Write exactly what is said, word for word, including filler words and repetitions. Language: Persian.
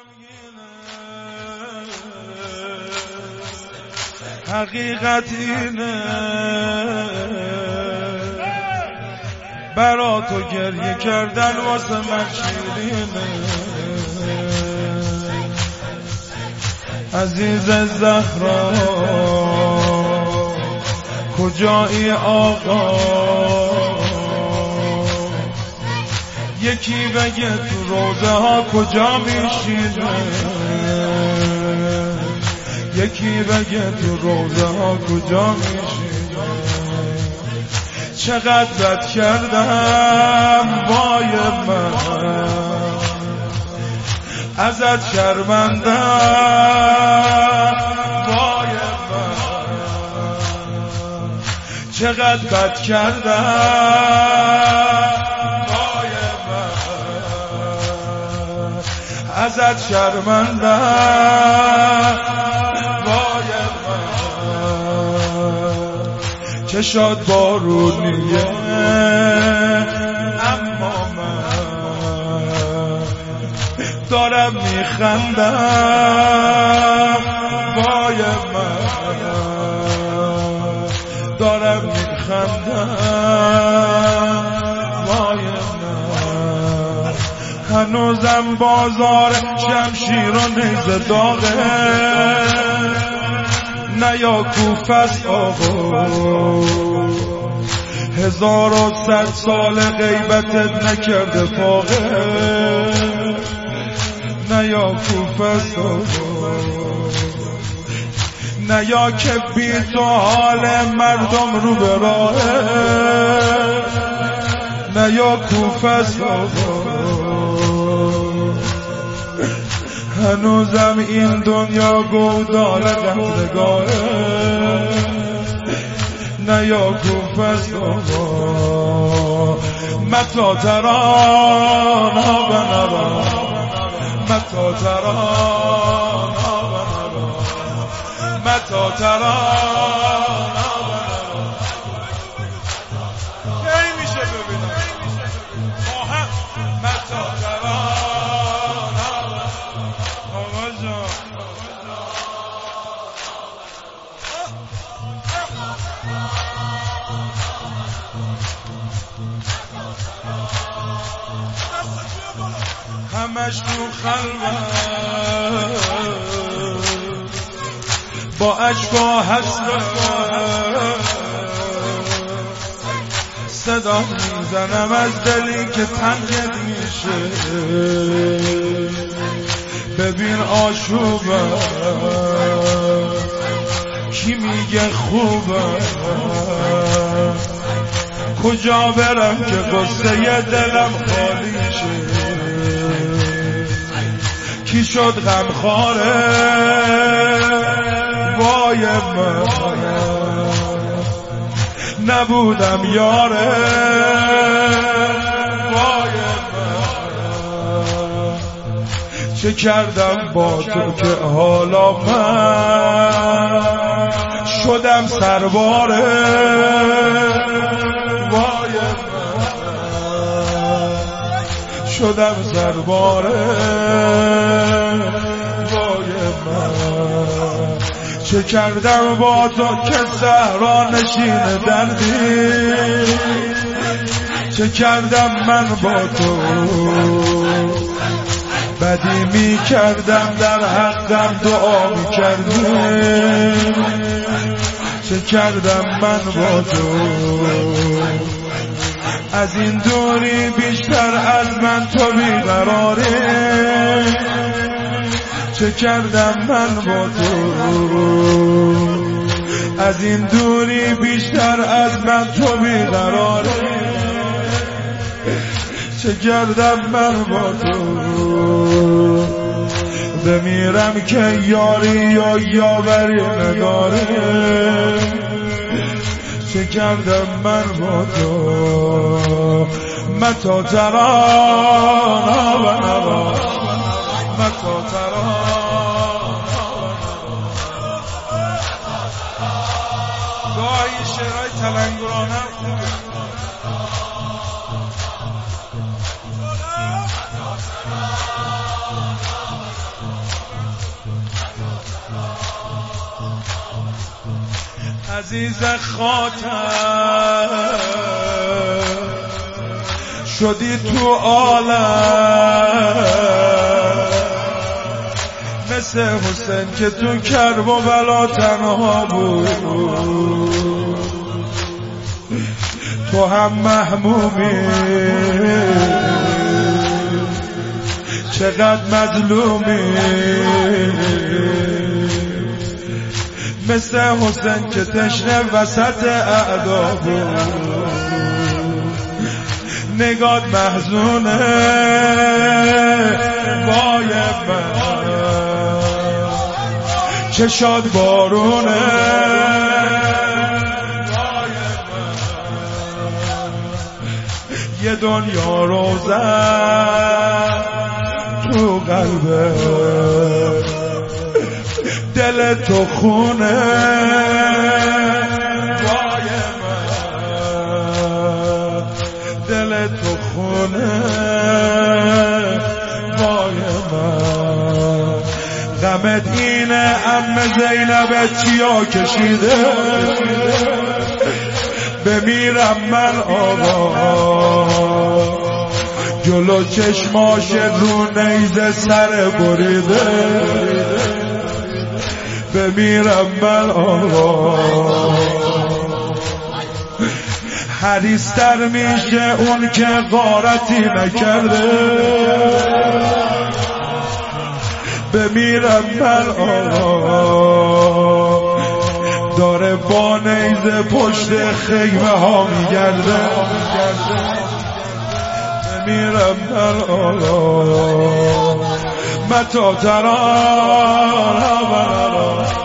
حقیقت اینه برا تو گریه کردن واسه من شیرینه. عزیز زهرا کجایی آقا؟ یکی بگه تو روزه ها کجا میشینه؟ یکی بگه تو روزه ها کجا میشینه؟ چقدر بد کردم وای من، ازت شرمندم وای من. چقدر بد کردم وای من، ازت شرمندم وای من. چشات بارونیه اما من دارم میخندم وای من، دارم میخندم وای من. هنوزم بازار شمشیر و نیزه داغه، نه یا کوفست آقا. هزار و صد سال غیبتت نکرده فاقه، نه یا کوفست آقا. نه یا که بی تو حال مردم رو به راهه، نه یا کوفست آقا. هنوزم این دنیا گودال قهرگاره، نه یا کوفست آقا. متا ترانا بنوا، متا ترانا بنوا، متا ترانا بنوا. کی میشه ببینم آها متا ترانا آقا جان. همش تو خلوت با اشکا حسرت صدا میزنم از دلی که تنگت میشه. ببین آشوبه کی میگه خوبه، کجا برم که قصه دلم خالی شه. کی شد غمخواره وای من، نبودم یاره وای من. چه کردم با تو که حالا من شدم سرباره وای من، شدم سرباره وای من. چه کردم با تو که زهرا نشین دردی، چه کردم من با تو بدی می کردم در حقم دعا می کردی. چه کردم من با تو از این دوری بیشتر از من تو بیقراری. چه کردم من با تو از این دوری بیشتر از من تو بیقراری. چه کردم من با تو بمیرم که یاری یا یاوری نداره. چه کردم من با تو متا ترانا و نوا، متا ترانا. گاهی شعرهای تلنگرانه هم خوبه. عزیز خاطر شدی تو عالم مثل حسین که تو کرب و بلا تنها بود. تو هم محمومی چقدر مظلومی مثل حسین که تشنه وسط اعدا بود. نگات محزونه وای من چشاد بارونه وای من یه دنیا روزن تو قلبه دل تو خونه وای من دل تو خونه وای من. غمت اینه عمه زینب چیا کشیده بمیرم من آقا جلو چشماش رو نیزه سر بریده بمیرم من آقا. حریص‌تر میشه اون که غارتی نکرده بمیرم من آقا. داره با نیزه پشت خیمه ها میگرده بمیرم من آقا. متا ترا